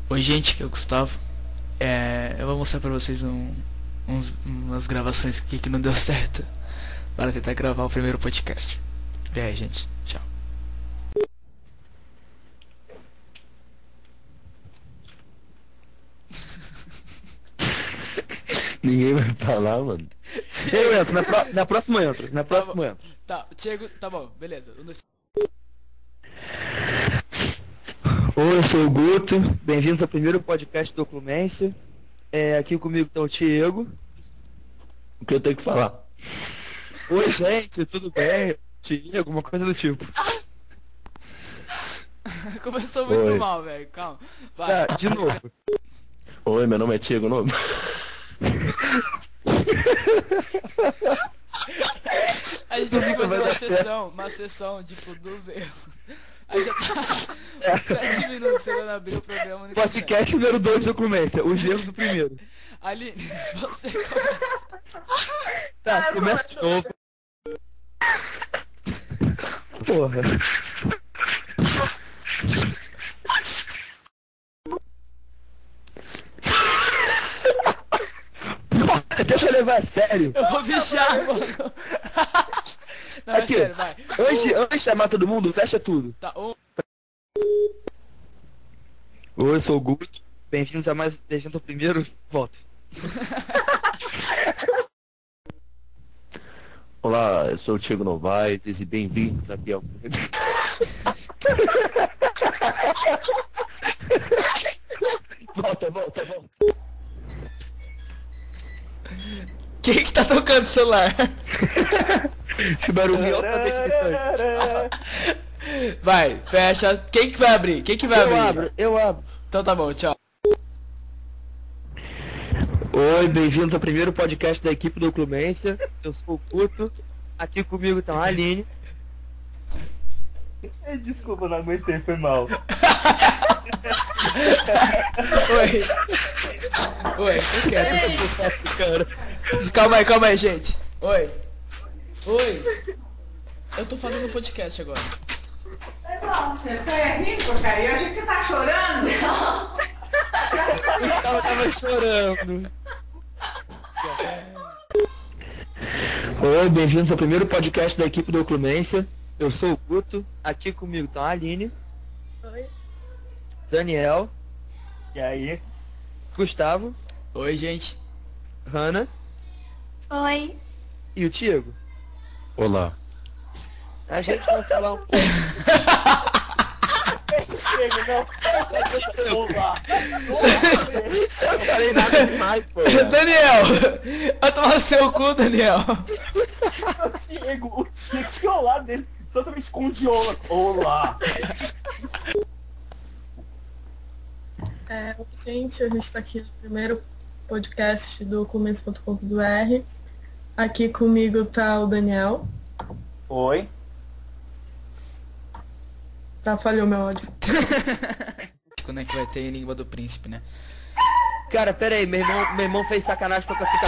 Oi gente, aqui é o Gustavo. Eu vou mostrar pra vocês umas gravações aqui que não deu certo para tentar gravar o primeiro podcast. E aí, gente, tchau. Ninguém vai falar, mano. Eu entro, na próxima eu entro. Tá bom. Tá, Diego, tá bom, beleza. Oi, eu sou o Guto, bem-vindos ao primeiro podcast do Oclumência. Aqui comigo tá o Diego. O que eu tenho que falar? Oi, gente, tudo bem? Diego, alguma coisa do tipo. Começou muito Oi. mal, velho, calma. Vai. Tá, de novo. Oi, meu nome é Diego Novo. A gente vai fazer uma sessão, tipo, dos erros. Aí já tá 7 minutos tentando abrir o programa. Podcast número 2 do Oclumência, os erros do primeiro. Aline, você começa. Tá, começa de novo. Porra. Deixa eu levar a sério. Eu vou bichar, mano. Não, Aqui, é sério, vai. Antes de chamar todo mundo, fecha tudo. Tá, Oi, eu sou o Guto, bem-vindos a mais bem-vindo ao primeiro. Volta. Olá, eu sou o Diego Novaes e bem-vindos aqui ao... Volta. Quem que tá tocando o celular? Esse barulho altamente irritante. Vai, fecha. Quem que vai abrir? Eu abro. Então tá bom, tchau. Oi, bem-vindos ao primeiro podcast da equipe do Oclumência. Eu sou o Guto, aqui comigo tá a Aline. Desculpa, não aguentei, foi mal. Oi, eu quero. Calma aí, gente. Oi. Eu tô fazendo podcast agora. Você foi rindo, porcaria? Eu achei que você tá chorando. Eu tava chorando. Oi, bem-vindos ao primeiro podcast da equipe do Oclumência. Eu sou o Guto, aqui comigo tá a Aline. Oi. Daniel, E aí? Gustavo, Oi, gente. Hanna Oi. e o Diego. Olá. A gente vai falar um pouco. Eu falei nada demais, pô. Daniel! Eu tomar seu cu, Daniel. O Diego que ao lado dele totalmente congeola. Olá! Oi, gente, a gente tá aqui no primeiro podcast do começo.com.br. Aqui comigo tá o Daniel. Oi. Tá, falhou meu áudio. Quando é que vai ter em Língua do Príncipe, né? Cara, pera aí, meu irmão fez sacanagem pra ficar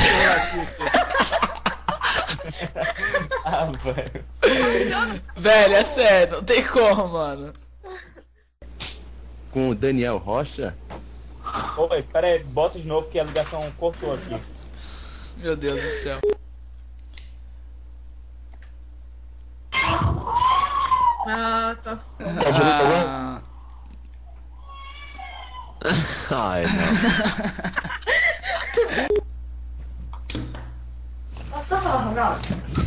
falando. Ah, velho. Velho, é sério, não tem como, mano. Com o Daniel Rocha? Oi, pera aí, bota de novo que a ligação cortou aqui. Meu Deus do céu. Ah, tá foda. Ah, Ai, não. Você tá falando, Ronaldo?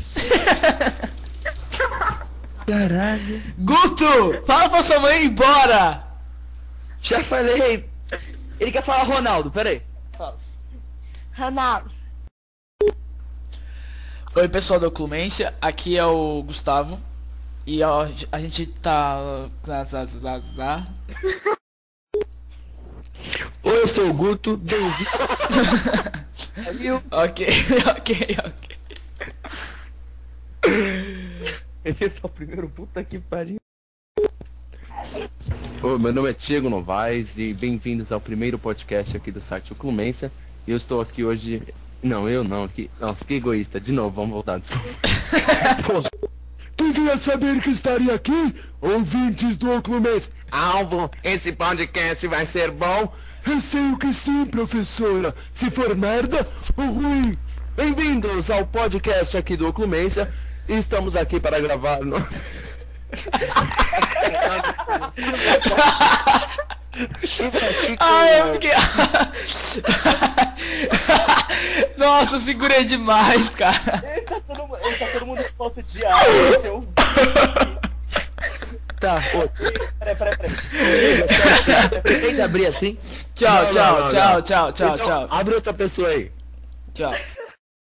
Caralho. Guto! Fala pra sua mãe ir embora! Já falei. Ele quer falar Ronaldo, pera aí. Ronaldo. Oi, pessoal da Oclumência, aqui é o Gustavo. E ó, a gente tá... Oi, eu sou o Guto, bem-vindo. Ok. Esse é o primeiro, puta que pariu. Oi, meu nome é Diego Novaes e bem-vindos ao primeiro podcast aqui do site Oclumência. Eu estou aqui hoje... Não, eu não. Nossa, que egoísta. De novo, vamos voltar. Desculpa. Devia saber que estaria aqui, ouvintes do Oclumense. Alvo, esse podcast vai ser bom? Receio que sim, professora. Se for merda ou ruim. Bem-vindos ao podcast aqui do Oclumência. Estamos aqui para gravar... Ai, eu fiquei... Nossa, eu segurei demais, cara. Ele tá todo mundo com falta de ar, seu... Tá, Peraí. pretende abrir assim? Tchau, Não, tchau, não, tchau, não. tchau, tchau, Então, tchau. abre outra pessoa aí. Tchau.